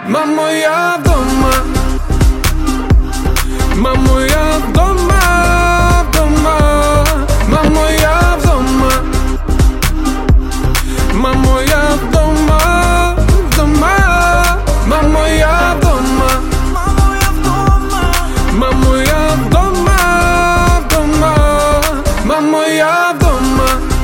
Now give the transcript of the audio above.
Мамо, я вдома. Мамо, я вдома, вдома. Мамо, я вдома. Мамо, я вдома, вдома. Мамо, я вдома. Мамо, я вдома, вдома. Мамо, я вдома.